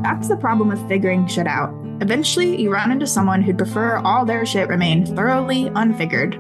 That's the problem with figuring shit out. Eventually, you run into someone who'd prefer all their shit remain thoroughly unfigured.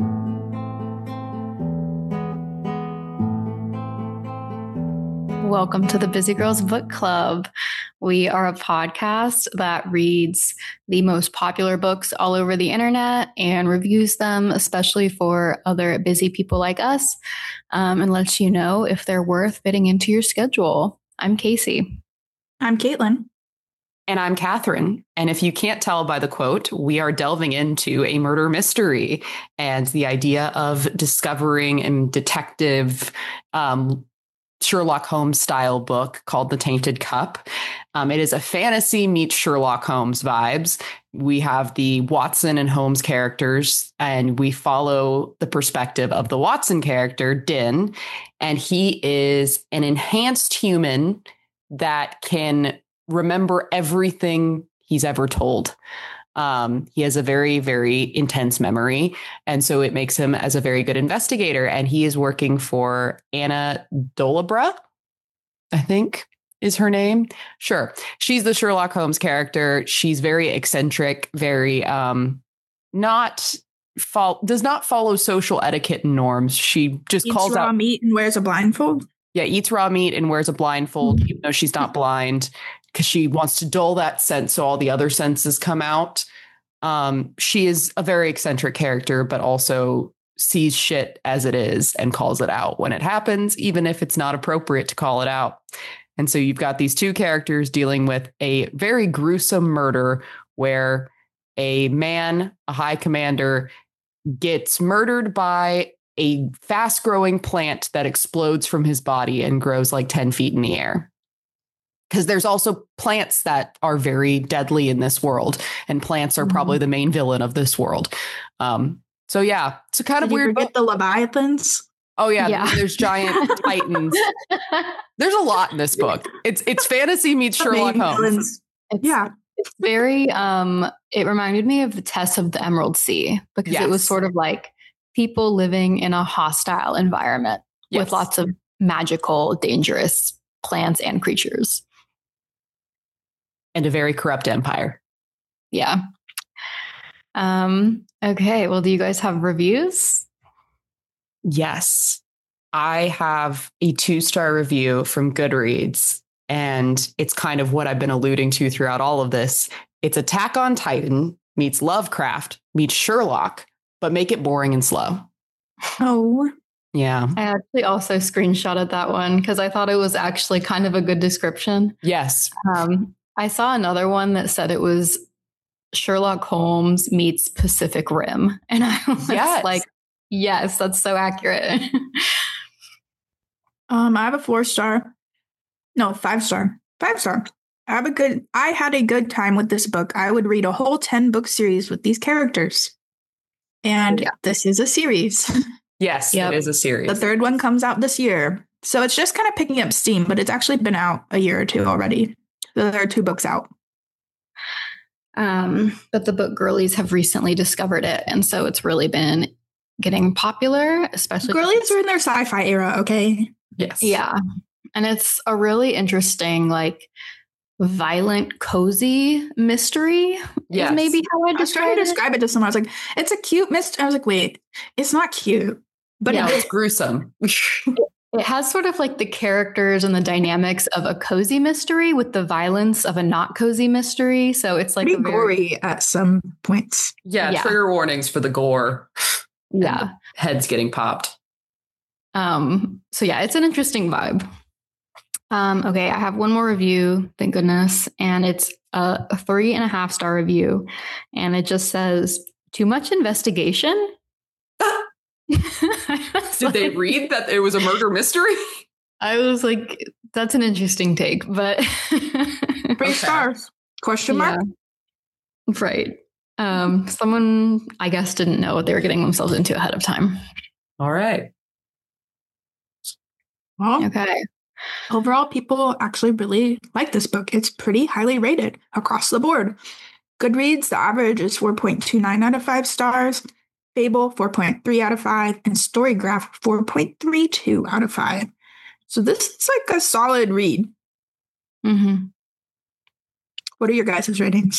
Welcome to the Busy Girls Book Club. We are a podcast that reads the most popular books all over the internet and reviews them, especially for other busy people like us, and lets you know if they're worth fitting into your schedule. I'm Casey. I'm Caitlin. And I'm Catherine. And if you can't tell by the quote, we are delving into a murder mystery and the idea of discovering a detective Sherlock Holmes style book called The Tainted Cup. It is a fantasy meets Sherlock Holmes vibes. We have the Watson and Holmes characters, and we follow the perspective of the Watson character, Din, and he is an enhanced human that can remember everything he's ever told. He has a very, very intense memory. And so it makes him as a very good investigator. And he is working for Anna Dolabra, I think is her name. Sure. She's the Sherlock Holmes character. She's very eccentric, very does not follow social etiquette and norms. She just Eats calls raw out meat and wears a blindfold. Yeah, eats raw meat and wears a blindfold, even though she's not blind, because she wants to dull that sense so all the other senses come out. She is a very eccentric character, but also sees shit as it is and calls it out when it happens, even if it's not appropriate to call it out. And so you've got these two characters dealing with a very gruesome murder where a man, a high commander, gets murdered by a fast growing plant that explodes from his body and grows like 10 feet in the air. Because there's also plants that are very deadly in this world, and plants are probably the main villain of this world. So yeah, it's a kind of weird. Forget the Leviathans. Oh yeah. There's giant titans. There's a lot in this book. It's fantasy meets Sherlock Holmes. It's very it reminded me of the Test of the Emerald Sea, because it was sort of like people living in a hostile environment with lots of magical, dangerous plants and creatures. And a very corrupt empire. Yeah. Okay. Well, do you guys have reviews? Yes. I have a 2-star review from Goodreads, and it's kind of what I've been alluding to throughout all of this. It's Attack on Titan meets Lovecraft meets Sherlock, but make it boring and slow. Oh. Yeah. I actually also screenshotted that one because I thought it was actually kind of a good description. Yes. I saw another one that said it was Sherlock Holmes meets Pacific Rim. And I was like, yes, that's so accurate. I have a 4-star. No, 5-star. 5-star. I had a good time with this book. I would read a whole 10-book series with these characters. And this is a series. Yes, it is a series. The 3rd one comes out this year. So it's just kind of picking up steam, but it's actually been out a year or two already. So there are 2 books out. But the book girlies have recently discovered it. And so it's really been getting popular, especially. Girlies are in their sci-fi era, okay? Yes. Yeah. And it's a really interesting, like, violent, cozy mystery. Yes. Is maybe how I was trying to describe it to someone. I was like, it's a cute mystery. I was like, wait, it's not cute. But it's gruesome. It has sort of like the characters and the dynamics of a cozy mystery with the violence of a not cozy mystery. So it's like pretty gory at some points. Yeah, trigger warnings for the gore. Yeah. Heads getting popped. So yeah, it's an interesting vibe. Okay, I have one more review, thank goodness. And it's a 3.5-star review. And it just says, too much investigation. Did they read that it was a murder mystery? I was like, that's an interesting take, but 3 stars? Question mark? Right. Someone, I guess, didn't know what they were getting themselves into ahead of time. All right. Well, okay. Overall, people actually really like this book. It's pretty highly rated across the board. Goodreads, the average is 4.29 out of 5 stars. Fable, 4.3 out of 5, and Storygraph, 4.32 out of 5. So this is like a solid read. Mm-hmm. What are your guys' ratings?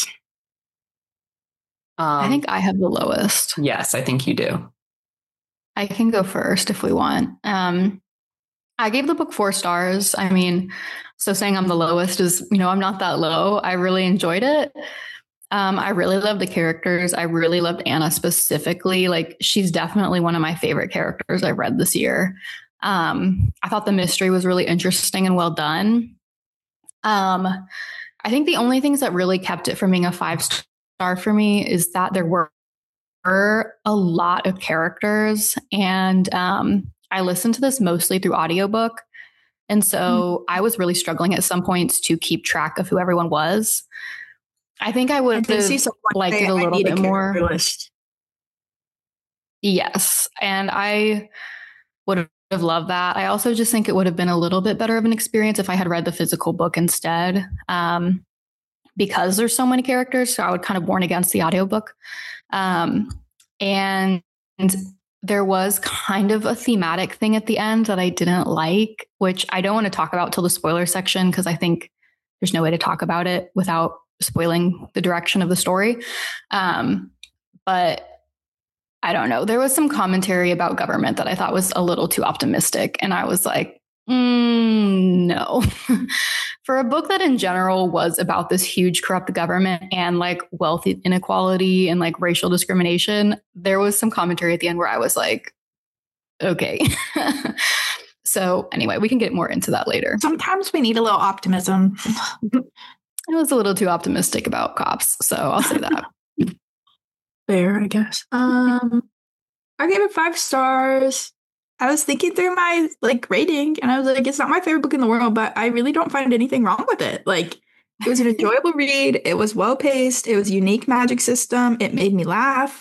I think I have the lowest. Yes, I think you do. I can go first if we want. I gave the book 4 stars. I mean, so saying I'm the lowest is, I'm not that low. I really enjoyed it. I really loved the characters. I really loved Anna specifically. Like, she's definitely one of my favorite characters I've read this year. I thought the mystery was really interesting and well done. I think the only things that really kept it from being a 5-star for me is that there were a lot of characters, and I listened to this mostly through audiobook. And so I was really struggling at some points to keep track of who everyone was. I think I would have liked it a little bit more. Yes. And I would have loved that. I also just think it would have been a little bit better of an experience if I had read the physical book instead. Because there's so many characters, so I would kind of warn against the audiobook. And there was kind of a thematic thing at the end that I didn't like, which I don't want to talk about till the spoiler section, because I think there's no way to talk about it without spoiling the direction of the story. But I don't know. There was some commentary about government that I thought was a little too optimistic. And I was like, no. For a book that in general was about this huge corrupt government and like wealth inequality and like racial discrimination, there was some commentary at the end where I was like, okay. So anyway, we can get more into that later. Sometimes we need a little optimism. I was a little too optimistic about cops, so I'll say that. Fair, I guess. I gave it 5 stars. I was thinking through my rating, and I was like, it's not my favorite book in the world, but I really don't find anything wrong with it. Like, it was an enjoyable read. It was well paced. It was a unique magic system. It made me laugh.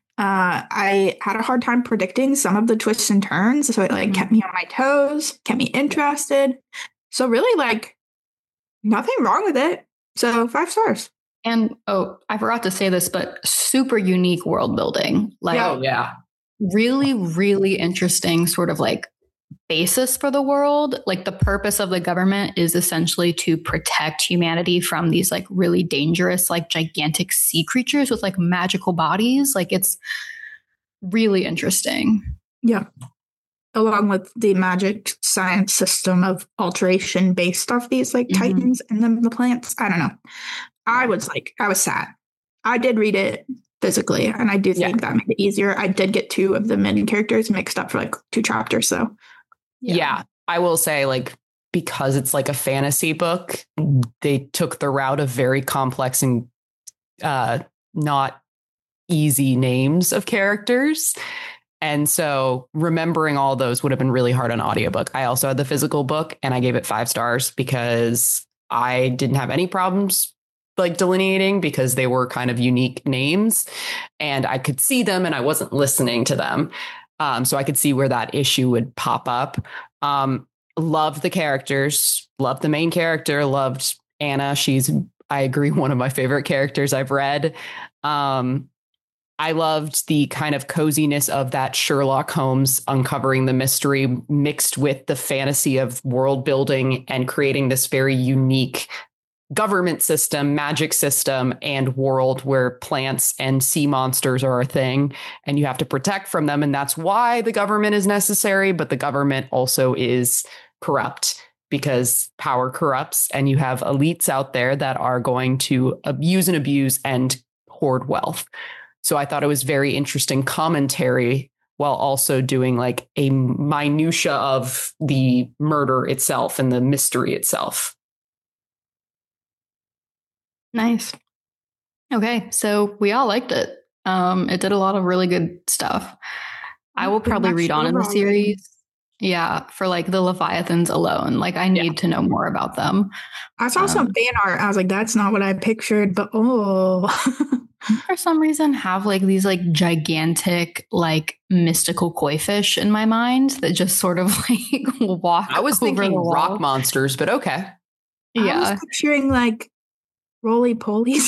I had a hard time predicting some of the twists and turns, so it kept me on my toes, kept me interested. So really, nothing wrong with it. So 5 stars. And I forgot to say this, but super unique world building. Really, really interesting sort of basis for the world. Like, the purpose of the government is essentially to protect humanity from these really dangerous, gigantic sea creatures with magical bodies. It's really interesting. Yeah. Along with the magic science system of alteration based off these titans and then the plants. I don't know. I was sad. I did read it physically, and I do think that made it easier. I did get 2 of the main characters mixed up for 2 chapters. So yeah, I will say because it's a fantasy book, they took the route of very complex and not easy names of characters. And so remembering all those would have been really hard on audiobook. I also had the physical book, and I gave it 5 stars because I didn't have any problems delineating, because they were kind of unique names and I could see them and I wasn't listening to them. So I could see where that issue would pop up. Loved the characters, loved the main character, loved Anna. She's, I agree, one of my favorite characters I've read. I loved the kind of coziness of that Sherlock Holmes uncovering the mystery mixed with the fantasy of world building and creating this very unique government system, magic system, and world where plants and sea monsters are a thing and you have to protect from them. And that's why the government is necessary. But the government also is corrupt, because power corrupts, and you have elites out there that are going to abuse and hoard wealth. So I thought it was very interesting commentary while also doing a minutia of the murder itself and the mystery itself. Nice. Okay, so we all liked it. It did a lot of really good stuff. I will probably read on in the series. Yeah, for the Leviathans alone. I need to know more about them. I saw some fan art. I was like, that's not what I pictured, but for some reason have these gigantic mystical koi fish in my mind that just sort of walk. I was thinking rock monsters, but okay. Yeah. I was picturing roly polies.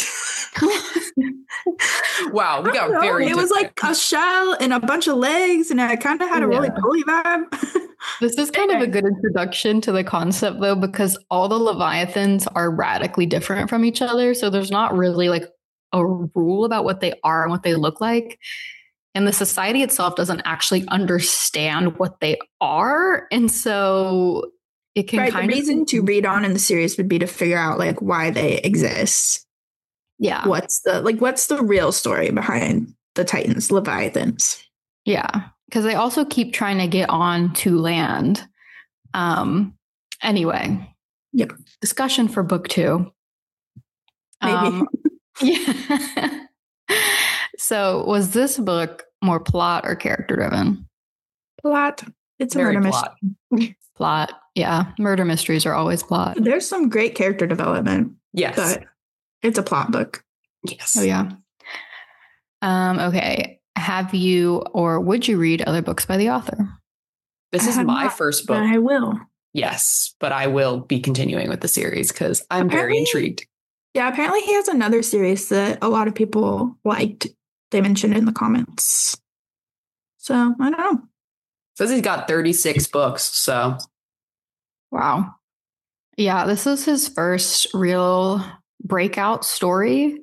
Wow, we got very different. It was a shell and a bunch of legs, and I kind of had a roly poly vibe. This is kind of a good introduction to the concept, though, because all the Leviathans are radically different from each other. So there's not really like a rule about what they are and what they look like. And the society itself doesn't actually understand what they are. And so it can the reason to read on in the series would be to figure out like why they exist. Yeah. What's the real story behind the Titans, Leviathans? Yeah. Because they also keep trying to get on to land. Anyway. Yep. Discussion for book 2. Maybe. Yeah. So was this book more plot or character driven? Plot. It's a Very murder plot. mystery. Plot. Yeah. Murder mysteries are always plot. There's some great character development. Yes. But it's a plot book. Yes. Oh, yeah. Okay. Have you or would you read other books by the author? This is my first book. But I will. Yes, but I will be continuing with the series because I'm very intrigued. Yeah, apparently he has another series that a lot of people liked. They mentioned it in the comments. So, I don't know. Says he's got 36 books, so. Wow. Yeah, this is his first real breakout story.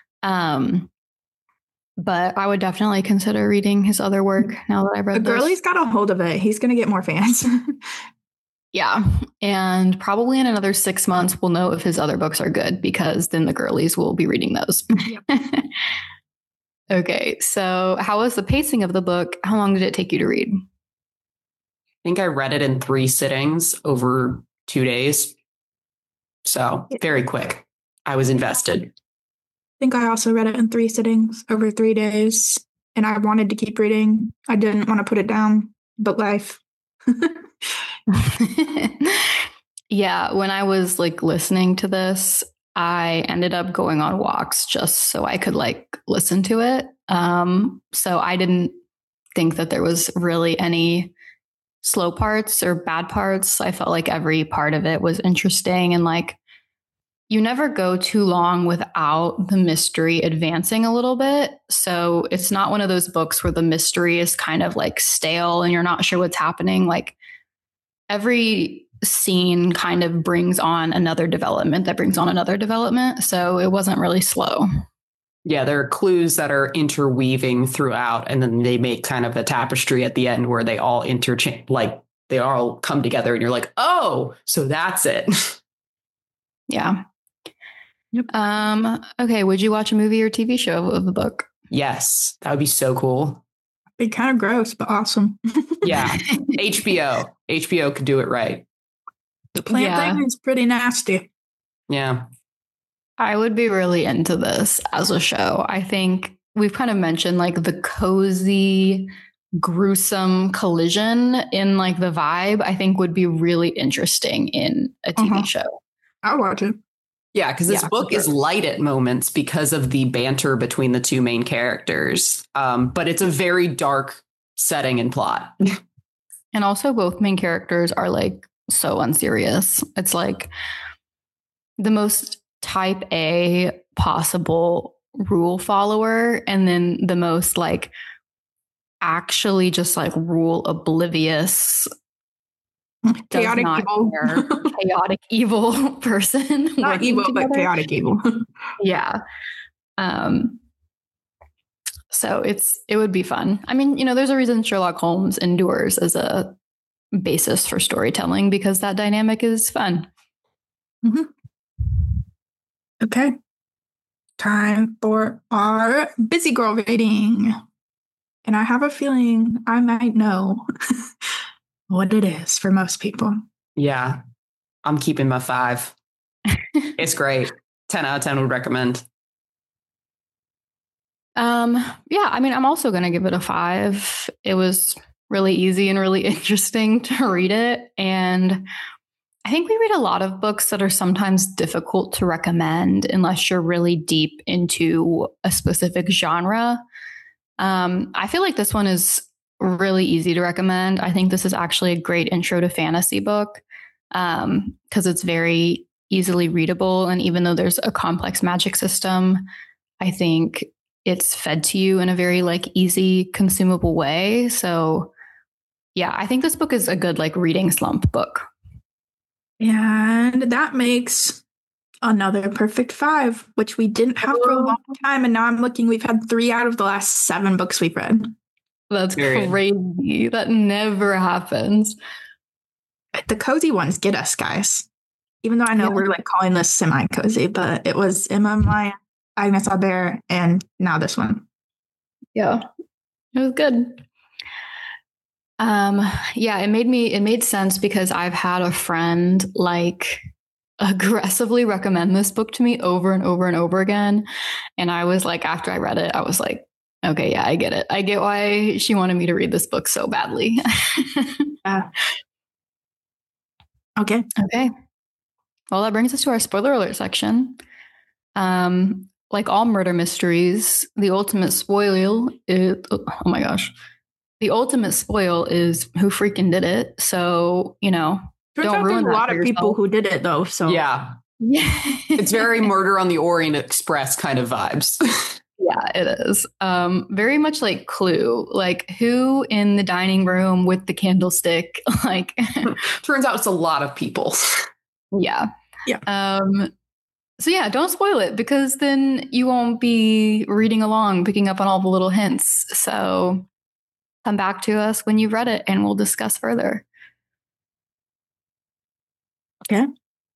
But I would definitely consider reading his other work now that I've read The girlie's got a hold of it. He's going to get more fans. Yeah. And probably in another 6 months, we'll know if his other books are good because then the girlies will be reading those. Yep. Okay. So how was the pacing of the book? How long did it take you to read? I think I read it in 3 sittings over 2 days. So very quick. I was invested. I think I also read it in 3 sittings over 3 days. And I wanted to keep reading. I didn't want to put it down, but life. Yeah. When I was like listening to this, I ended up going on walks just so I could like listen to it. So I didn't think that there was really any slow parts or bad parts. I felt like every part of it was interesting and like you never go too long without the mystery advancing a little bit. So it's not one of those books where the mystery is kind of like stale and you're not sure what's happening. Like every scene kind of brings on another development that brings on another development. So it wasn't really slow. Yeah, there are clues that are interweaving throughout, and then they make kind of a tapestry at the end where they all interchange, like they all come together and you're like, oh, so that's it. Yeah. Yep. Okay. Would you watch a movie or TV show of the book? Yes, that would be so cool. Be kind of gross, but awesome. Yeah. HBO could do it right. The plant thing is pretty nasty. Yeah. I would be really into this as a show. I think we've kind of mentioned like the cozy, gruesome collision in like the vibe, I think would be really interesting in a TV show. I'll watch it. Yeah, because this book is light at moments because of the banter between the 2 main characters. But it's a very dark setting and plot. And also both main characters are like so unserious. It's like the most type A possible rule follower and then the most like actually just like rule oblivious chaotic evil person. Not evil, but chaotic evil. Yeah. So it would be fun. I mean, you know, there's a reason Sherlock Holmes endures as a basis for storytelling because that dynamic is fun. Mm-hmm. Okay. Time for our busy girl rating. And I have a feeling I might know what it is for most people. Yeah. I'm keeping my 5. It's great. 10 out of 10 would recommend. Yeah, I mean, I'm also going to give it a 5. It was really easy and really interesting to read it. And I think we read a lot of books that are sometimes difficult to recommend unless you're really deep into a specific genre. I feel like this one is really easy to recommend. I think this is actually a great intro to fantasy book because it's very easily readable. And even though there's a complex magic system, I think it's fed to you in a very like easy, consumable way. So Yeah, I think this book is a good like reading slump book. And that makes another perfect 5, which we didn't have for a long time. And now I'm looking, we've had 3 out of the last 7 books we've read. That's crazy. That never happens. The cozy ones get us, guys. Even though I know we're like calling this semi-cozy, but it was Emma, Maya, Agnes Albert, and now this one. Yeah, it was good. Yeah, it made sense because I've had a friend like aggressively recommend this book to me over and over and over again. And I was like, after I read it, I was like, okay, yeah, I get it. I get why she wanted me to read this book so badly. Okay. Well, that brings us to our spoiler alert section. Like all murder mysteries, the ultimate spoil is, oh my gosh. The ultimate spoil is who freaking did it. So, don't ruin a lot of people who did it though. So yeah. It's very Murder on the Orient Express kind of vibes. Yeah, it is. Very much like Clue, like who in the dining room with the candlestick, like turns out it's a lot of people. Yeah. So yeah, don't spoil it because then you won't be reading along, picking up on all the little hints. So come back to us when you've read it and we'll discuss further. Okay.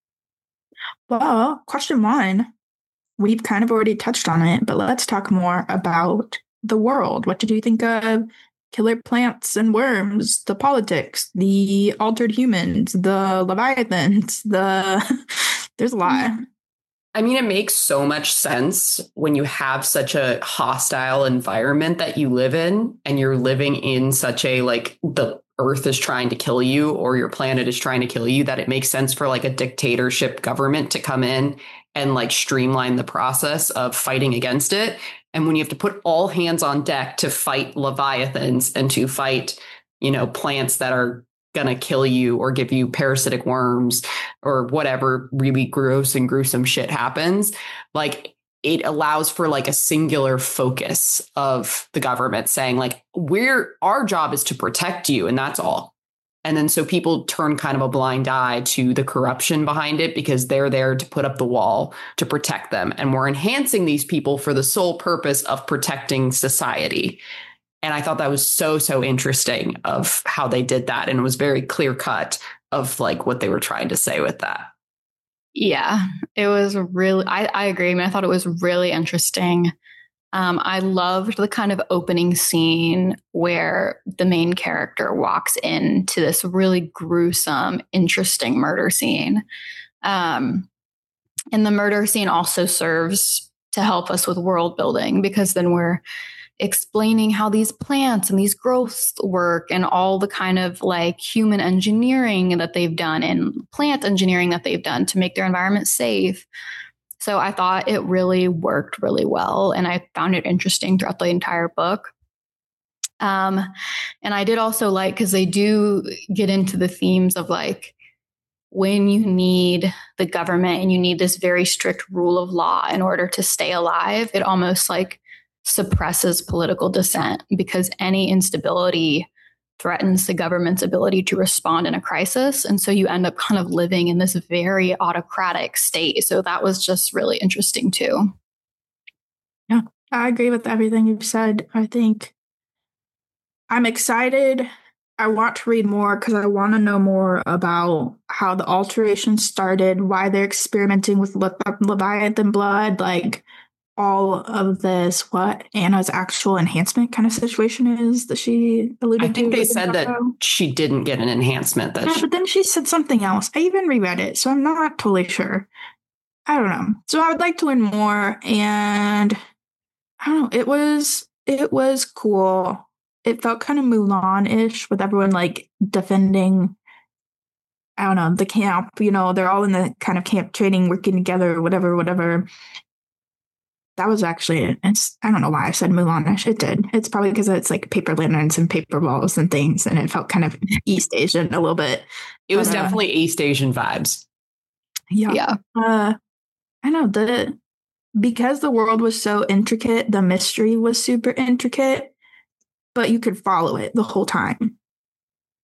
Well, question 1. We've kind of already touched on it, but let's talk more about the world. What did you think of killer plants and worms, the politics, the altered humans, the leviathans, there's a lot. I mean, it makes so much sense when you have such a hostile environment that you live in and you're living in such a like the earth is trying to kill you or your planet is trying to kill you, that it makes sense for like a dictatorship government to come in and like streamline the process of fighting against it. And when you have to put all hands on deck to fight leviathans and to fight, plants that are going to kill you or give you parasitic worms or whatever really gross and gruesome shit happens, like it allows for like a singular focus of the government saying like, our job is to protect you and that's all. And then so people turn kind of a blind eye to the corruption behind it because they're there to put up the wall to protect them. And we're enhancing these people for the sole purpose of protecting society. And I thought that was so interesting of how they did that. And it was very clear cut of like what they were trying to say with that. Yeah, it was really, I agree. I mean, I thought it was really interesting. I loved the kind of opening scene where the main character walks into this really gruesome, interesting murder scene. And the murder scene also serves to help us with world building because then we're explaining how these plants and these growths work and all the kind of like human engineering that they've done and plant engineering that they've done to make their environment safe. So I thought it really worked really well. And I found it interesting throughout the entire book. And I did also like, because they do get into the themes of like, when you need the government and you need this very strict rule of law in order to stay alive, it almost like suppresses political dissent because any instability threatens the government's ability to respond in a crisis. And so you end up kind of living in this very autocratic state. So that was just really interesting too. Yeah, I agree with everything you've said. I think I'm excited. I want to read more because I want to know more about how the alteration started, why they're experimenting with Leviathan blood, like all of this, what Anna's actual enhancement kind of situation is that she alluded to. I think they said that she didn't get an enhancement. But then she said something else. I even reread it, so I'm not totally sure. I don't know. So I would like to learn more, and I don't know. It was cool. It felt kind of Mulan-ish with everyone like defending, I don't know, the camp. They're all in the kind of camp training, working together, whatever. That was actually it. I don't know why I said Mulan-ish. It did. It's probably because it's like paper lanterns and paper balls and things, and it felt kind of East Asian a little bit. It was definitely East Asian vibes. Yeah. I know because the world was so intricate, the mystery was super intricate, but you could follow it the whole time.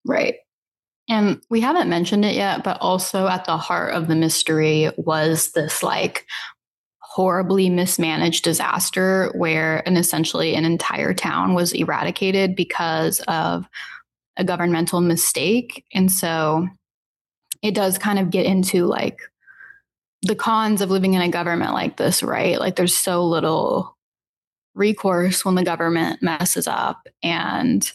Right. And we haven't mentioned it yet, but also at the heart of the mystery was this like horribly mismanaged disaster where essentially an entire town was eradicated because of a governmental mistake. And so it does kind of get into like the cons of living in a government like this, right? Like there's so little recourse when the government messes up, and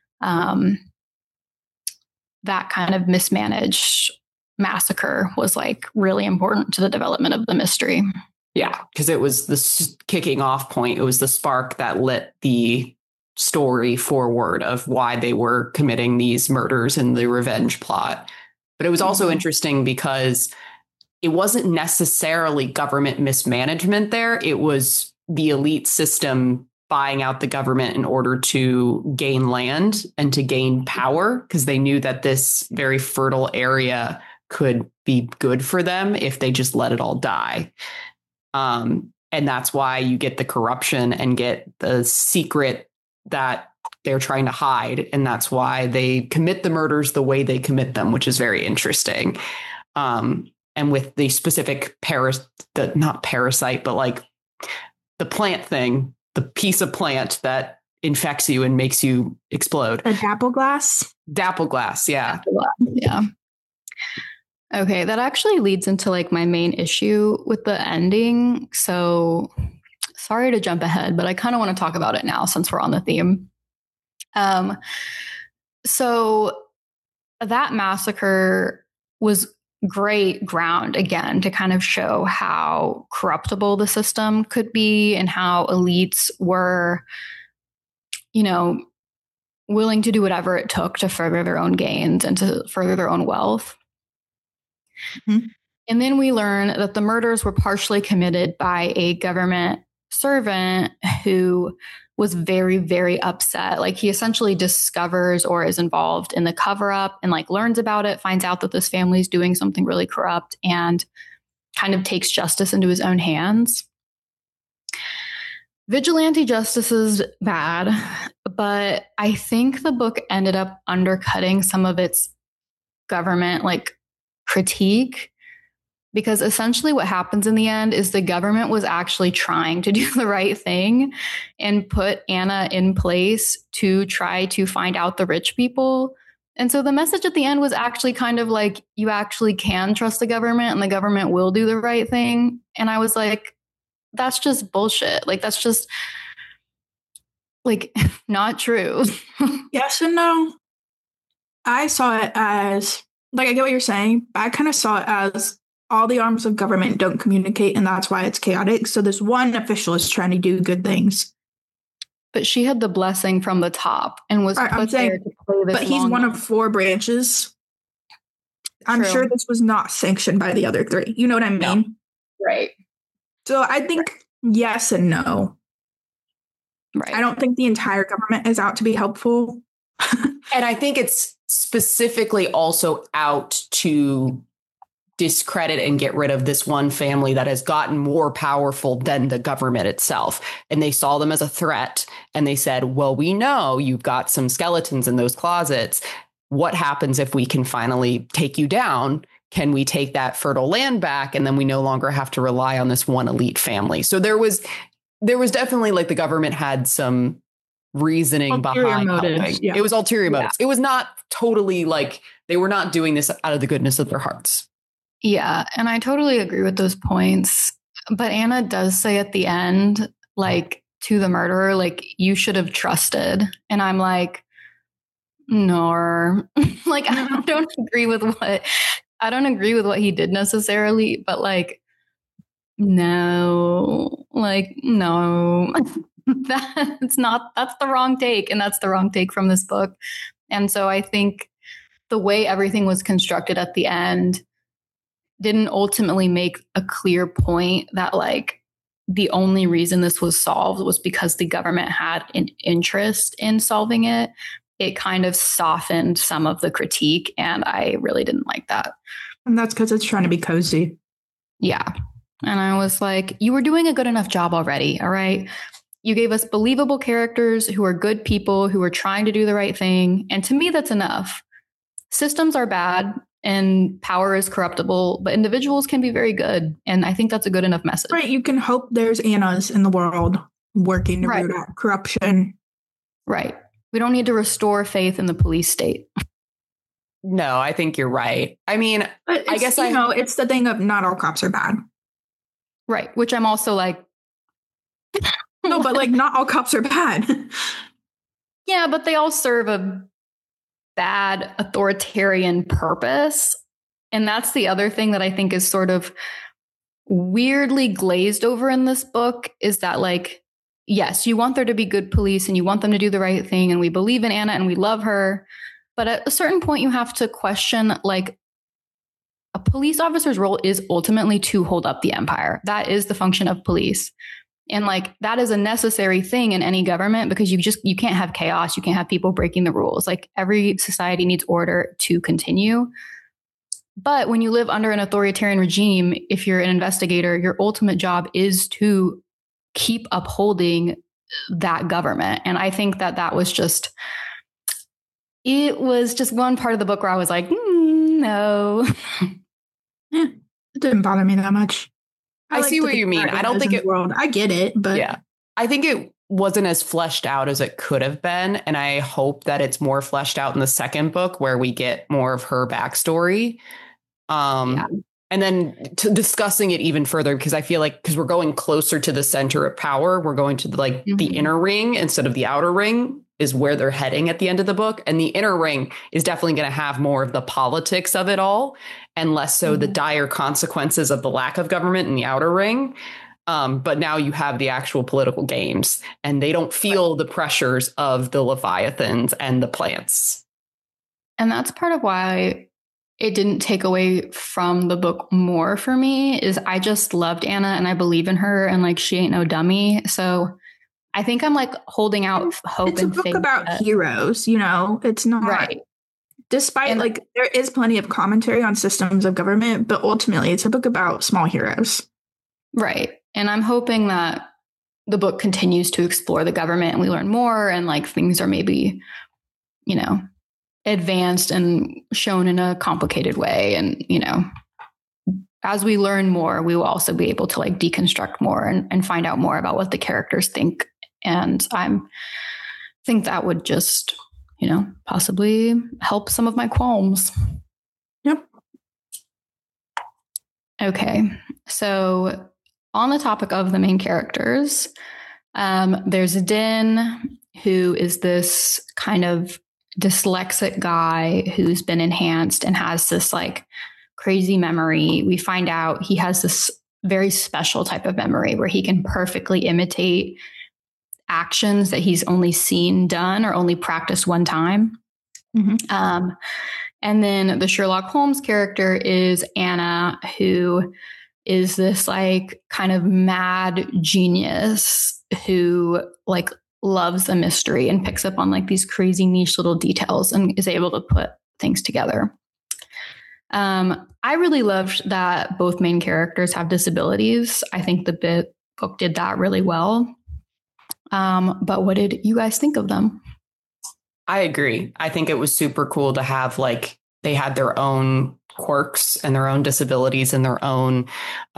that kind of mismanaged massacre was like really important to the development of the mystery. Yeah, because it was the kicking off point. It was the spark that lit the story forward of why they were committing these murders and the revenge plot. But it was also interesting because it wasn't necessarily government mismanagement there. It was the elite system buying out the government in order to gain land and to gain power, because they knew that this very fertile area could be good for them if they just let it all die. And that's why you get the corruption and get the secret that they're trying to hide. And that's why they commit the murders the way they commit them, which is very interesting. And with the specific not parasite, but like the plant thing, the piece of plant that infects you and makes you explode. A Dappleglass? Dappleglass, yeah. Yeah. Okay, that actually leads into like my main issue with the ending. So sorry to jump ahead, but I kind of want to talk about it now since we're on the theme. So that massacre was great ground again to kind of show how corruptible the system could be and how elites were, willing to do whatever it took to further their own gains and to further their own wealth. Mm-hmm. And then we learn that the murders were partially committed by a government servant who was very, very upset. Like he essentially discovers or is involved in the cover up and like learns about it, finds out that this family is doing something really corrupt and kind of takes justice into his own hands. Vigilante justice is bad, but I think the book ended up undercutting some of its government like critique, because essentially what happens in the end is the government was actually trying to do the right thing and put Anna in place to try to find out the rich people. And so the message at the end was actually kind of like, you actually can trust the government and the government will do the right thing. And I was like, that's just bullshit. Like, that's just like not true. Yes and no. I saw it as, like, I get what you're saying, but I kind of saw it as all the arms of government don't communicate, and that's why it's chaotic. So this one official is trying to do good things. But she had the blessing from the top and was put there to play this. But he's one of 4 branches. I'm sure this was not sanctioned by the other 3. You know what I mean? No. Right. So I think yes and no. Right. I don't think the entire government is out to be helpful. And I think it's specifically also out to discredit and get rid of this one family that has gotten more powerful than the government itself. And they saw them as a threat. And they said, well, we know you've got some skeletons in those closets. What happens if we can finally take you down? Can we take that fertile land back? And then we no longer have to rely on this one elite family. So there was definitely like the government had some reasoning behind motives. Yeah. It was ulterior motives. It was not totally like they were not doing this out of the goodness of their hearts. Yeah. And I totally agree with those points. But Anna does say at the end, like to the murderer, like, you should have trusted. And I'm like, no, like, I don't agree with what he did necessarily, but like, no, that's the wrong take. And that's the wrong take from this book. And so I think the way everything was constructed at the end didn't ultimately make a clear point that like the only reason this was solved was because the government had an interest in solving it. It kind of softened some of the critique, and I really didn't like that. And that's because it's trying to be cozy. Yeah. And I was like, you were doing a good enough job already. All right. You gave us believable characters who are good people, who are trying to do the right thing. And to me, that's enough. systems are bad and power is corruptible, but individuals can be very good. And I think that's a good enough message. Right. You can hope there's Annas in the world working to root out corruption. Right. We don't need to restore faith in the police state. No, I think you're right. I mean, I guess it's the thing of not all cops are bad. Right. Which I'm also like, no, but like not all cops are bad. Yeah, but they all serve a bad authoritarian purpose. And that's the other thing that I think is sort of weirdly glazed over in this book is that, like, yes, you want there to be good police and you want them to do the right thing. And we believe in Anna and we love her. But at a certain point, you have to question, like, a police officer's role is ultimately to hold up the empire. That is the function of police. And like, that is a necessary thing in any government because you can't have chaos. You can't have people breaking the rules. Like, every society needs order to continue. But when you live under an authoritarian regime, if you're an investigator, your ultimate job is to keep upholding that government. And I think that was just, it was just one part of the book where I was like, no. Yeah, it didn't bother me that much. I see what you mean. I don't think I get it, but yeah, I think it wasn't as fleshed out as it could have been. And I hope that it's more fleshed out in the second book where we get more of her backstory. And then discussing it even further, because I feel like because we're going closer to the center of power, we're going to the inner ring instead of the outer ring is where they're heading at the end of the book. And the inner ring is definitely going to have more of the politics of it all and less so the dire consequences of the lack of government in the outer ring. But now you have the actual political games and they don't feel the pressures of the Leviathans and the plants. And that's part of why it didn't take away from the book more for me is I just loved Anna and I believe in her and like she ain't no dummy. So I think I'm like holding out hope and faith. It's a book about heroes, you know, it's not right. Despite like there is plenty of commentary on systems of government, but ultimately it's a book about small heroes. Right. And I'm hoping that the book continues to explore the government and we learn more and like things are maybe, you know, advanced and shown in a complicated way. And, you know, as we learn more, we will also be able to like deconstruct more and find out more about what the characters think. And think that would just, you know, possibly help some of my qualms. Yep. Okay. So on the topic of the main characters, there's Din, who is this kind of dyslexic guy who's been enhanced and has this like crazy memory. We find out he has this very special type of memory where he can perfectly imitate actions that he's only seen done or only practiced one time. And then the Sherlock Holmes character is Anna, who is this like kind of mad genius who like loves a mystery and picks up on like these crazy niche little details and is able to put things together. I really loved that both main characters have disabilities. I think the book did that really well. But what did you guys think of them? I agree. I think it was super cool to have like they had their own quirks and their own disabilities and their own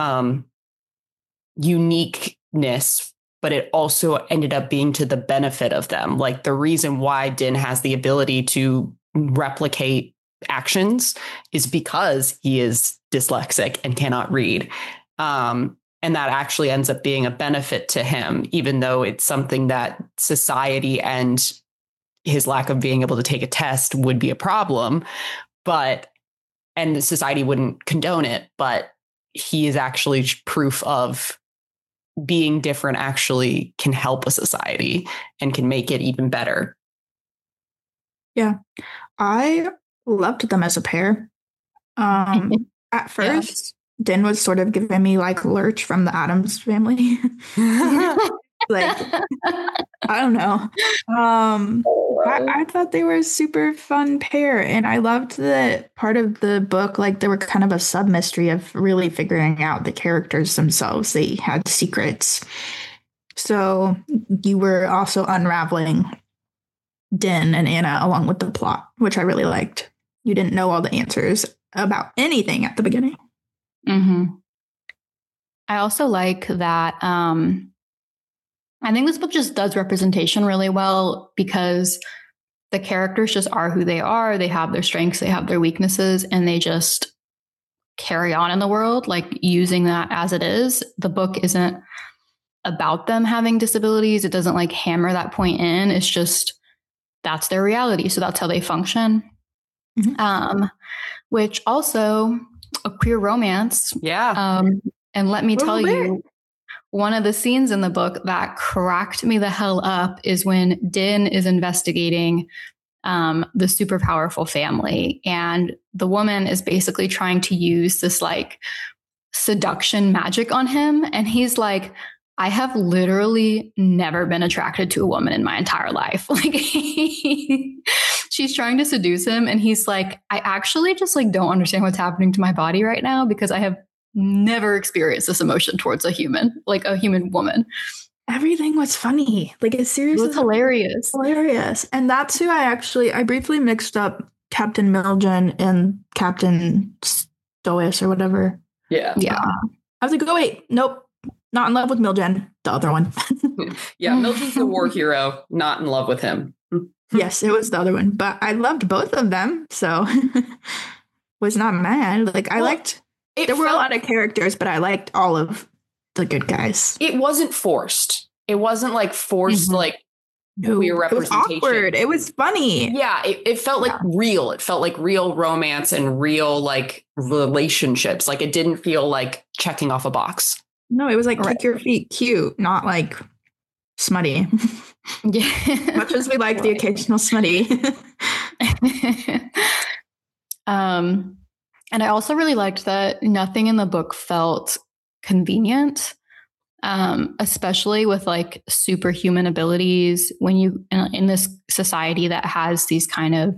uniqueness, but it also ended up being to the benefit of them. Like the reason why Din has the ability to replicate actions is because he is dyslexic and cannot read. And that actually ends up being a benefit to him, even though it's something that society and his lack of being able to take a test would be a problem. And the society wouldn't condone it, but he is actually proof of being different actually can help a society and can make it even better. Yeah, I loved them as a pair. At first, Din was sort of giving me like Lurch from the Addams Family. Like, I don't know. I thought they were a super fun pair. And I loved that part of the book, like they were kind of a sub mystery of really figuring out the characters themselves. They had secrets. So you were also unraveling Din and Anna along with the plot, which I really liked. you didn't know all the answers about anything at the beginning. Mm-hmm. I also like that. I think this book just does representation really well because the characters just are who they are. They have their strengths, they have their weaknesses, and they just carry on in the world, like using that as it is. The book isn't about them having disabilities. It doesn't like hammer that point in. It's just that's their reality. So that's how they function. Mm-hmm. Which also a queer romance. Yeah. And let me tell you, one of the scenes in the book that cracked me the hell up is when Din is investigating the super powerful family. And the woman is basically trying to use this like seduction magic on him. And he's like, I have literally never been attracted to a woman in my entire life. Like she's trying to seduce him. And he's like, I actually just like don't understand what's happening to my body right now because I have never experienced this emotion towards a human, like a human woman. Everything was funny. Like it's seriously it was hilarious. Hilarious. And that's who I briefly mixed up Captain Milgen and Captain Stoius or whatever. Yeah. Yeah. I was like, oh wait, nope. Not in love with Milgen. The other one. Yeah, Milgen's the war hero. Not in love with him. Yes, it was the other one. But I loved both of them. So was not mad. Like I liked there were a lot of characters, but I liked all of the good guys. It wasn't forced. It wasn't like forced, like queer representation. It was awkward. It was funny. Yeah, it felt like real. It felt like real romance and real like relationships. Like it didn't feel like checking off a box. No, it was like kick your feet cute, not like smutty. Yeah. Much as we like the occasional smutty. And I also really liked that nothing in the book felt convenient, especially with like superhuman abilities. When you in this society that has these kind of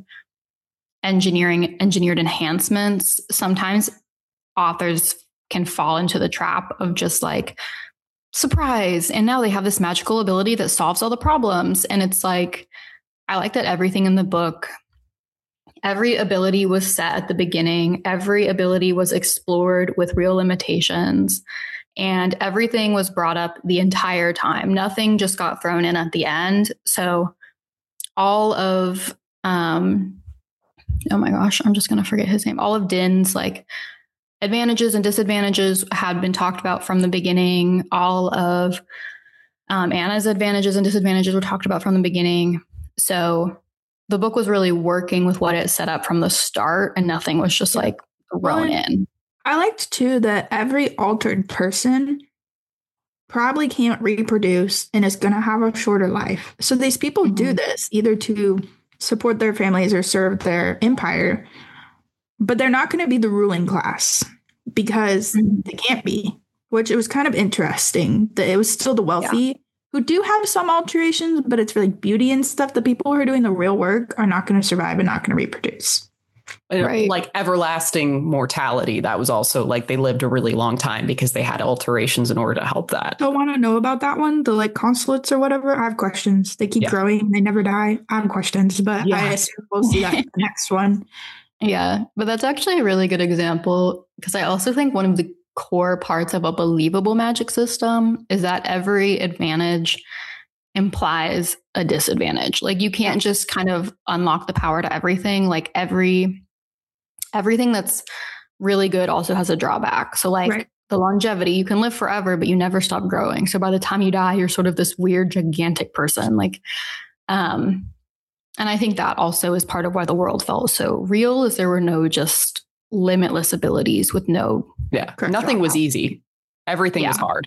engineered enhancements, sometimes authors can fall into the trap of just like surprise, and now they have this magical ability that solves all the problems. And it's like, I like that everything in the book, every ability was set at the beginning, every ability was explored with real limitations, and everything was brought up the entire time. Nothing just got thrown in at the end. So all of oh my gosh, I'm just gonna forget his name. All of Din's like advantages and disadvantages had been talked about from the beginning. All of Anna's advantages and disadvantages were talked about from the beginning. So the book was really working with what it set up from the start, and nothing was just like thrown in. I liked too that every altered person probably can't reproduce and is going to have a shorter life. So these people do this either to support their families or serve their empire, but they're not going to be the ruling class because they can't be, which it was kind of interesting that it was still the wealthy who do have some alterations, but it's really beauty and stuff. The people who are doing the real work are not going to survive and not going to reproduce. Right. Like everlasting mortality. That was also like they lived a really long time because they had alterations in order to help that. Don't want to know about that one. The like consulates or whatever. I have questions. They keep growing. They never die. I have questions, but I assume we'll see that in the next one. Yeah, but that's actually a really good example because I also think one of the core parts of a believable magic system is that every advantage implies a disadvantage. Like you can't just kind of unlock the power to everything. Like everything that's really good also has a drawback. So like the longevity, you can live forever, but you never stop growing. So by the time you die, you're sort of this weird, gigantic person. Like, and I think that also is part of why the world felt so real, is there were no just limitless abilities with no. Yeah. Nothing was easy. Everything was hard.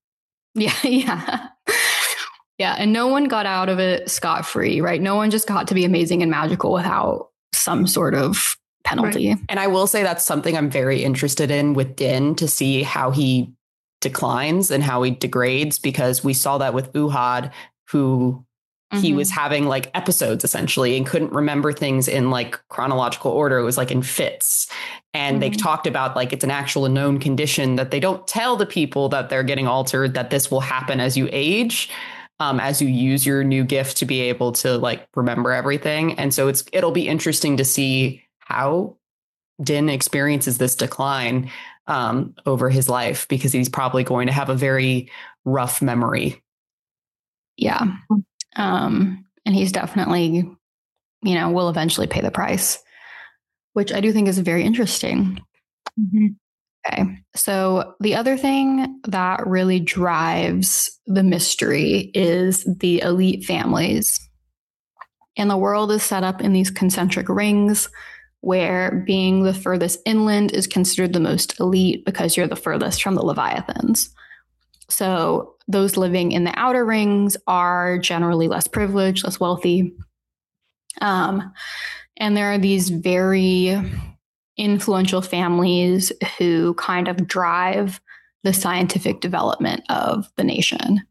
Yeah. And no one got out of it scot-free, right? No one just got to be amazing and magical without some sort of penalty. Right. And I will say that's something I'm very interested in with Din, to see how he declines and how he degrades, because we saw that with Uhad, who he was having like episodes essentially and couldn't remember things in like chronological order. It was like in fits. And they talked about like it's an actual known condition that they don't tell the people that they're getting altered, that this will happen as you age. As you use your new gift to be able to like remember everything. And so it'll be interesting to see how Din experiences this decline over his life, because he's probably going to have a very rough memory. Yeah. And he's definitely, will eventually pay the price, which I do think is very interesting. Mm-hmm. Okay. So the other thing that really drives the mystery is the elite families. And the world is set up in these concentric rings where being the furthest inland is considered the most elite because you're the furthest from the Leviathans. So those living in the outer rings are generally less privileged, less wealthy. And there are these very influential families who kind of drive the scientific development of the nation.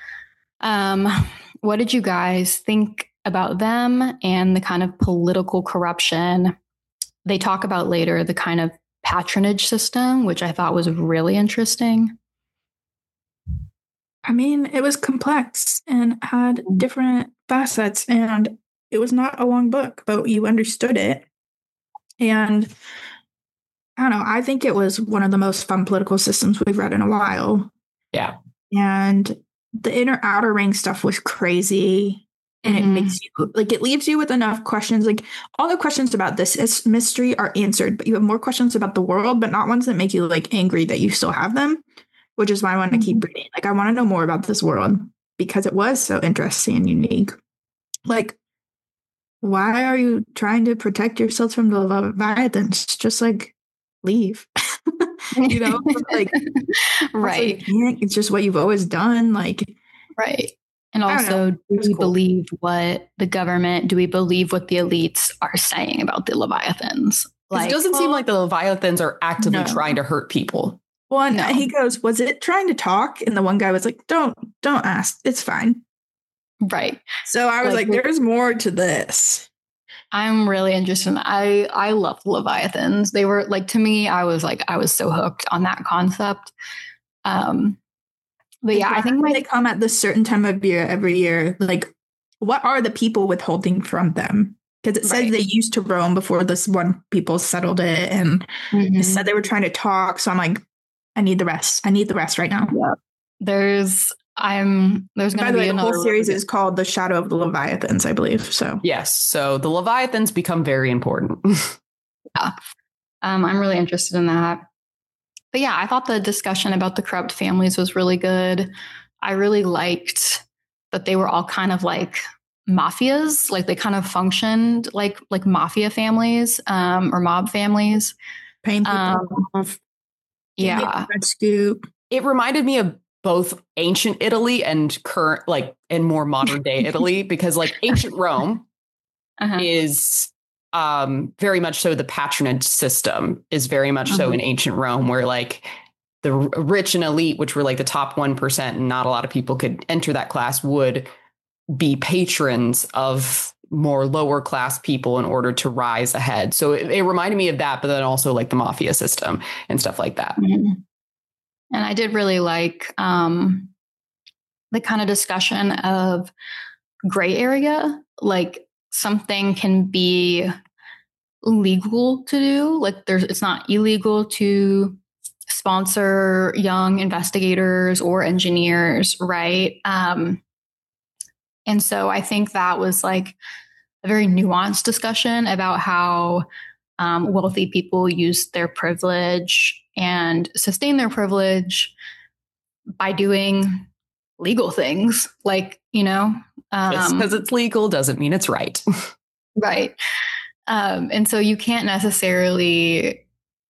What did you guys think about them and the kind of political corruption? They talk about later the kind of patronage system, which I thought was really interesting. I mean, it was complex and had different facets, and it was not a long book, but you understood it. And I don't know, I think it was one of the most fun political systems we've read in a while. Yeah. And the inner outer ring stuff was crazy. And it makes you, like, it leaves you with enough questions. Like, all the questions about this mystery are answered, but you have more questions about the world, but not ones that make you, like, angry that you still have them, which is why I want to keep reading. Like, I want to know more about this world because it was so interesting and unique. Like, why are you trying to protect yourselves from the Leviathans? Just, like, leave. Like, right. It's just what you've always done. Like, right. And also, do we believe what the government, do we believe what the elites are saying about the Leviathans? Like, it doesn't seem like the Leviathans are actively trying to hurt people. Well, and he goes, was it trying to talk? And the one guy was like, don't ask. It's fine. Right. So I was like there's more to this. I'm really interested. I love the Leviathans. They were like, to me, I was so hooked on that concept. But yeah, I think they come at this certain time of year every year. Like, what are the people withholding from them? Because it says they used to roam before this one people settled it, and it said they were trying to talk. So I'm like, I need the rest. I need the rest right now. Yeah. There's going to be another whole series is called The Shadow of the Leviathans, I believe. So yes, so the Leviathans become very important. Yeah, I'm really interested in that. But yeah, I thought the discussion about the corrupt families was really good. I really liked that they were all kind of like mafias, like they kind of functioned like mafia families or mob families. Paying people off. Yeah. Red Scoop. It reminded me of both ancient Italy and current, like, and more modern day Italy, because like ancient Rome is very much so the patronage system is very much so in ancient Rome, where like the rich and elite, which were like the top 1%, and not a lot of people could enter that class, would be patrons of more lower class people in order to rise ahead. So it reminded me of that, but then also like the mafia system and stuff like that. And I did really like the kind of discussion of gray area, like something can be legal to do. Like it's not illegal to sponsor young investigators or engineers, right? And so I think that was like a very nuanced discussion about how wealthy people use their privilege and sustain their privilege by doing legal things, like, just because it's legal doesn't mean it's right. Right. And so you can't necessarily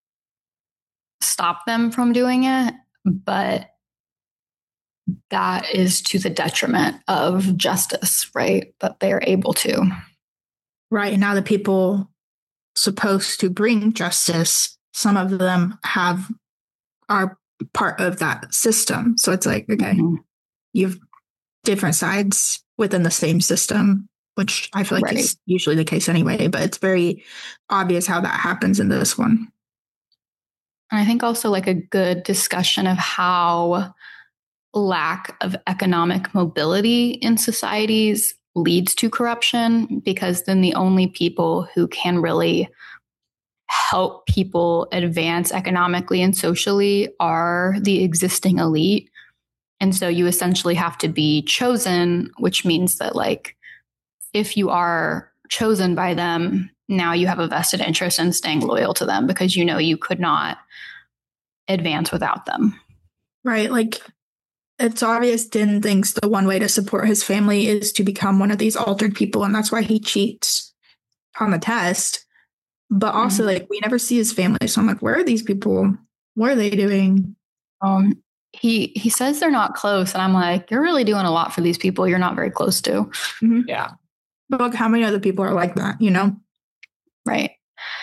stop them from doing it, but that is to the detriment of justice, right? That they're able to. Right. And now the people supposed to bring justice, some of them are part of that system. So it's like, okay, you have different sides within the same system, which I feel like is usually the case anyway, but it's very obvious how that happens in this one. And I think also like a good discussion of how lack of economic mobility in societies leads to corruption, because then the only people who can really help people advance economically and socially are the existing elite. And so you essentially have to be chosen, which means that like if you are chosen by them, now you have a vested interest in staying loyal to them because you know you could not advance without them. Right. Like it's obvious Din thinks the one way to support his family is to become one of these altered people. And that's why he cheats on the test. But also like we never see his family. So I'm like, where are these people? What are they doing? He says they're not close. And I'm like, you're really doing a lot for these people you're not very close to. Mm-hmm. Yeah. But look, how many other people are like that, you know? Right.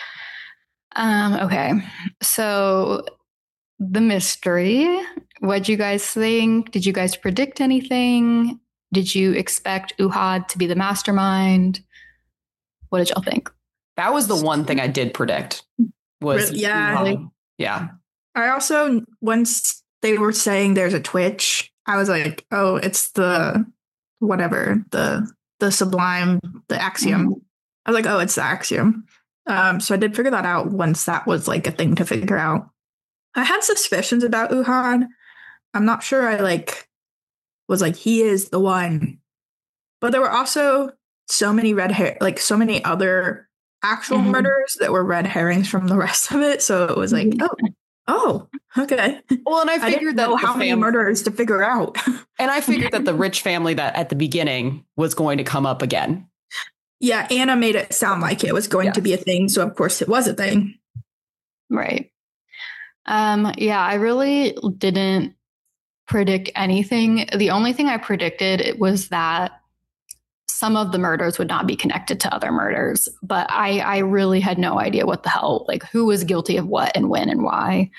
Okay. So the mystery, what'd you guys think? Did you guys predict anything? Did you expect Uhad to be the mastermind? What did y'all think? That was the one thing I did predict was Uhad. Yeah. I also, once they were saying there's a Twitch, I was like, oh, it's the whatever, the sublime, the axiom. I was like, oh, it's the axiom. So I did figure that out once that was like a thing to figure out. I had suspicions about Uhad. I'm not sure I was like, he is the one. But there were also so many so many other actual murders that were red herrings from the rest of it. So it was like, oh, okay. Well, and I figured that how many murders to figure out. And I figured that the rich family that at the beginning was going to come up again. Yeah, Anna made it sound like it was going to be a thing. So of course it was a thing. Right. Yeah, I really didn't predict anything. The only thing I predicted was that some of the murders would not be connected to other murders, but I really had no idea what the hell, like who was guilty of what and when and why.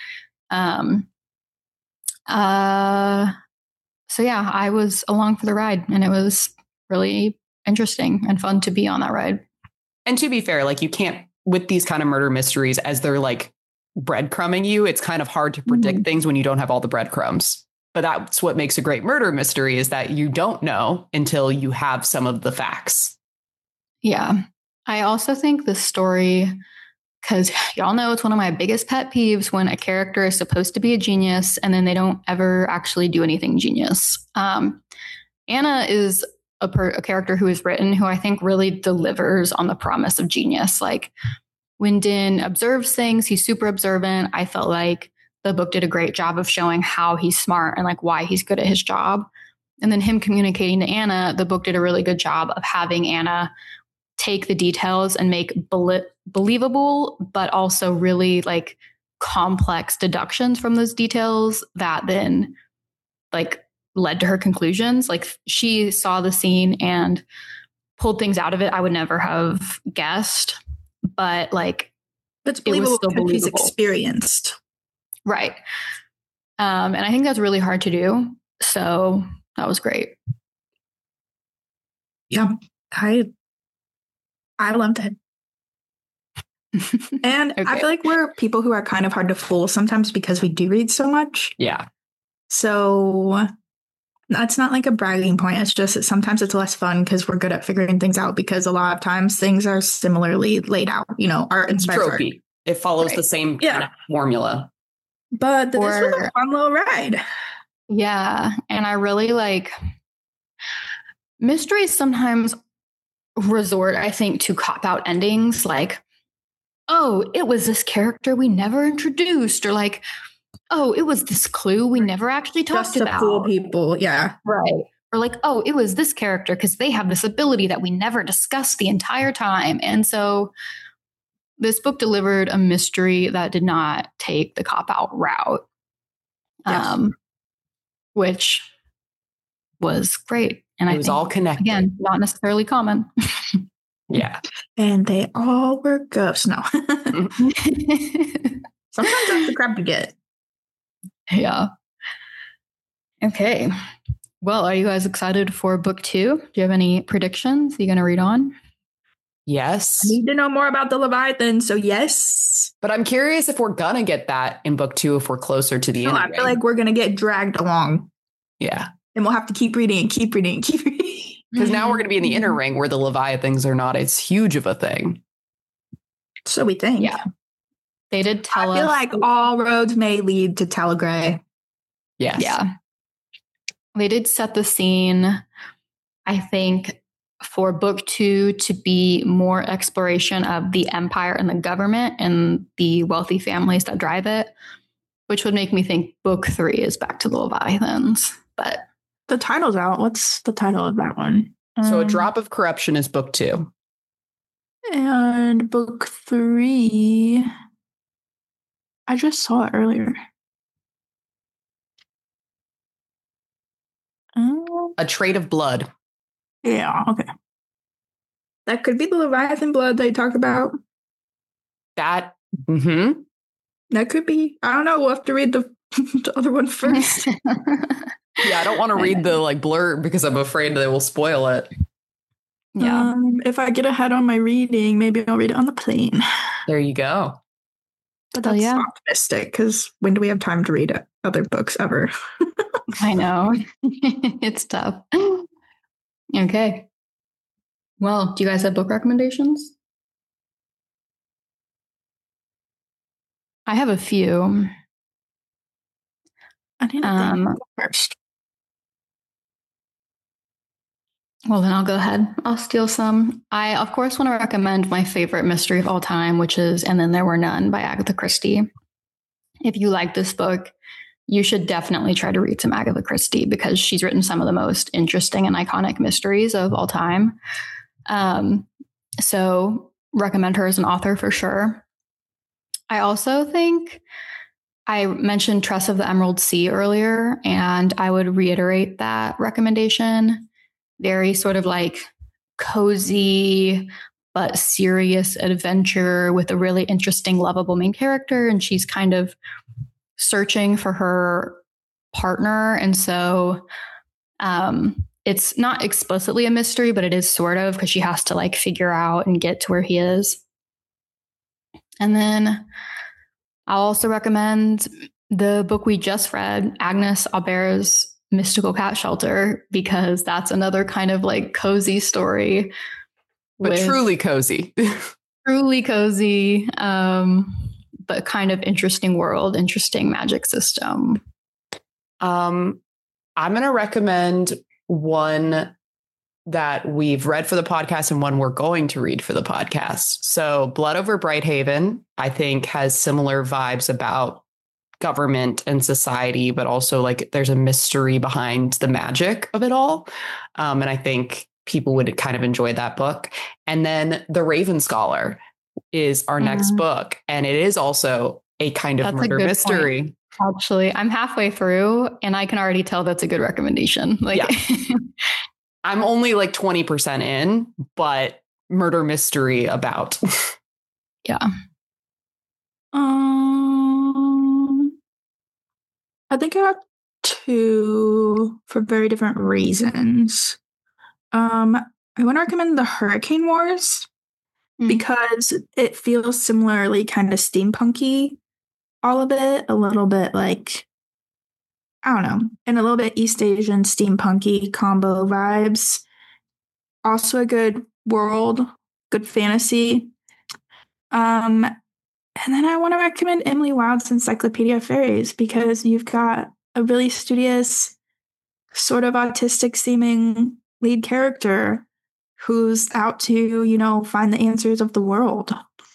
So yeah, I was along for the ride and it was really interesting and fun to be on that ride. And to be fair, like you can't, with these kind of murder mysteries, as they're like breadcrumbing you, it's kind of hard to predict things when you don't have all the breadcrumbs. But that's what makes a great murder mystery is that you don't know until you have some of the facts. Yeah. I also think the story, because y'all know it's one of my biggest pet peeves when a character is supposed to be a genius and then they don't ever actually do anything genius. Anna is a character who is written who I think really delivers on the promise of genius. Like when Din observes things, he's super observant. I felt like the book did a great job of showing how he's smart and like why he's good at his job. And then him communicating to Anna, the book did a really good job of having Anna take the details and make believable, but also really like complex deductions from those details that then like led to her conclusions. Like she saw the scene and pulled things out of it I would never have guessed, but like it's believable, it was still believable. He's experienced. Right. And I think that's really hard to do. So that was great. Yeah. I loved it. And okay. I feel like we're people who are kind of hard to fool sometimes because we do read so much. Yeah. So that's not like a bragging point. It's just that sometimes it's less fun because we're good at figuring things out because a lot of times things are similarly laid out, you know, art inspires art. It follows the same kind of formula. But this was a fun little ride. Yeah. And I really like mysteries sometimes resort, I think, to cop-out endings like, oh, it was this character we never introduced, or like, oh, it was this clue we never actually talked about. Just to fool people, yeah. Right. Or like, oh, it was this character because they have this ability that we never discussed the entire time. And so this book delivered a mystery that did not take the cop-out route, which was great. And it was all connected. Again, not necessarily common. Yeah. And they all were ghosts. No. Sometimes that's the crap to get. Yeah. Okay. Well, are you guys excited for book 2? Do you have any predictions? Are you going to read on? Yes. I need to know more about the Leviathan, so yes. But I'm curious if we're going to get that in book 2 if we're closer to the end. I feel like we're going to get dragged along. Yeah. And we'll have to keep reading and keep reading and keep reading. Because now we're going to be in the inner ring where the Leviathans are not as huge of a thing. So we think. Yeah. They did tell us. I feel like all roads may lead to Talagray. Yes. Yeah. They did set the scene, I think, for book 2 to be more exploration of the empire and the government and the wealthy families that drive it, which would make me think book 3 is back to the Leviathans. But the title's out. What's the title of that one? So A Drop of Corruption is book 2. And book 3, I just saw it earlier. A Trade of Blood. Yeah, okay. That could be the Leviathan blood they talk about. That, mm-hmm. That could be. I don't know. We'll have to read the other one first. Yeah, I don't want to read the blurb because I'm afraid they will spoil it. Yeah. If I get ahead on my reading, maybe I'll read it on the plane. There you go. But that's optimistic because when do we have time to read other books ever? I know. It's tough. Okay. Well, do you guys have book recommendations? I have a few. I need to think first. Well, then I'll go ahead. I'll steal some. I, of course, want to recommend my favorite mystery of all time, which is And Then There Were None by Agatha Christie. If you like this book, you should definitely try to read some Agatha Christie because she's written some of the most interesting and iconic mysteries of all time. So recommend her as an author for sure. I also think I mentioned Tress of the Emerald Sea earlier, and I would reiterate that recommendation. Very sort of like cozy but serious adventure with a really interesting, lovable main character. And she's kind of searching for her partner. And so it's not explicitly a mystery, but it is sort of because she has to like figure out and get to where he is. And then I'll also recommend the book we just read, Agnes Aubert's Mystical Cat Shelter, because that's another kind of like cozy story. But truly cozy. Truly cozy, but kind of interesting world, interesting magic system. I'm going to recommend one that we've read for the podcast and one we're going to read for the podcast. So Blood Over Brighthaven, I think, has similar vibes about government and society, but also like there's a mystery behind the magic of it all. And I think people would kind of enjoy that book. And then The Raven Scholar is our next book. And it is also a kind of murder mystery. Point. Actually, I'm halfway through and I can already tell that's a good recommendation. Like, yeah. I'm only like 20% in, but murder mystery about. Yeah. I think I have two for very different reasons. I want to recommend The Hurricane Wars because it feels similarly kind of steampunky, all of it, a little bit like, I don't know, and a little bit East Asian steampunky combo vibes. Also a good world, good fantasy. And then I want to recommend Emily Wilde's Encyclopedia of Fairies because you've got a really studious, sort of autistic seeming lead character who's out to, you know, find the answers of the world.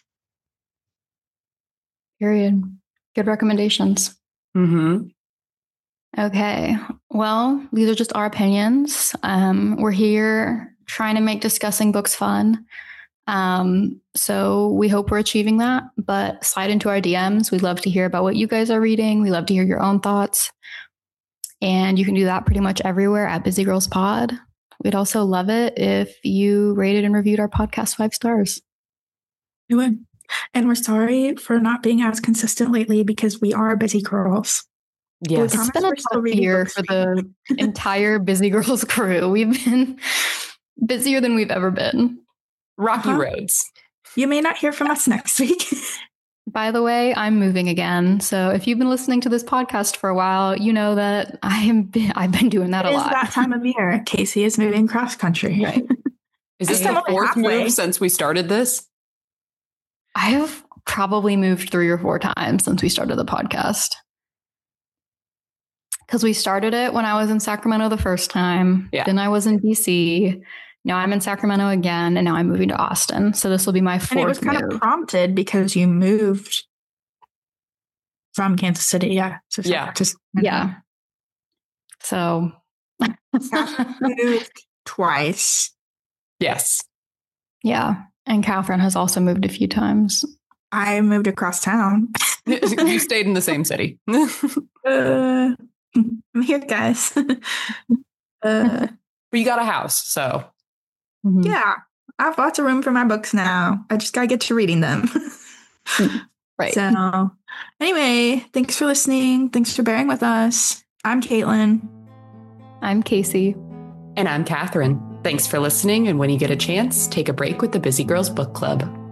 Period. Good recommendations. Mm-hmm. Okay. Well, these are just our opinions. We're here trying to make discussing books fun. So we hope we're achieving that, but slide into our DMs. We'd love to hear about what you guys are reading. We love to hear your own thoughts. And you can do that pretty much everywhere at Busy Girls Pod. We'd also love it if you rated and reviewed our podcast 5 stars. We would. And we're sorry for not being as consistent lately because we are busy girls. Yes. It's been a tough year for the entire Busy Girls crew. We've been busier than we've ever been. Rocky roads. You may not hear from us next week. By the way, I'm moving again. So if you've been listening to this podcast for a while, you know that I've been doing that a lot. It is that time of year. Casey is moving cross country. Right. Is this the 4th move since we started this? I have probably moved 3 or 4 times since we started the podcast. Because we started it when I was in Sacramento the first time. Yeah. Then I was in DC. Now I'm in Sacramento again, and now I'm moving to Austin. So this will be my 4th And it was kind of prompted because you moved from Kansas City. Yeah. So yeah. So moved twice. Yes. Yeah. And Catherine has also moved a few times. I moved across town. You stayed in the same city. I'm here, guys. But you got a house, so. Yeah. I have lots of room for my books now. I just got to get to reading them. Right. So anyway, thanks for listening. Thanks for bearing with us. I'm Caitlin. I'm Casey. And I'm Catherine. Thanks for listening. And when you get a chance, take a break with the Busy Girls Book Club.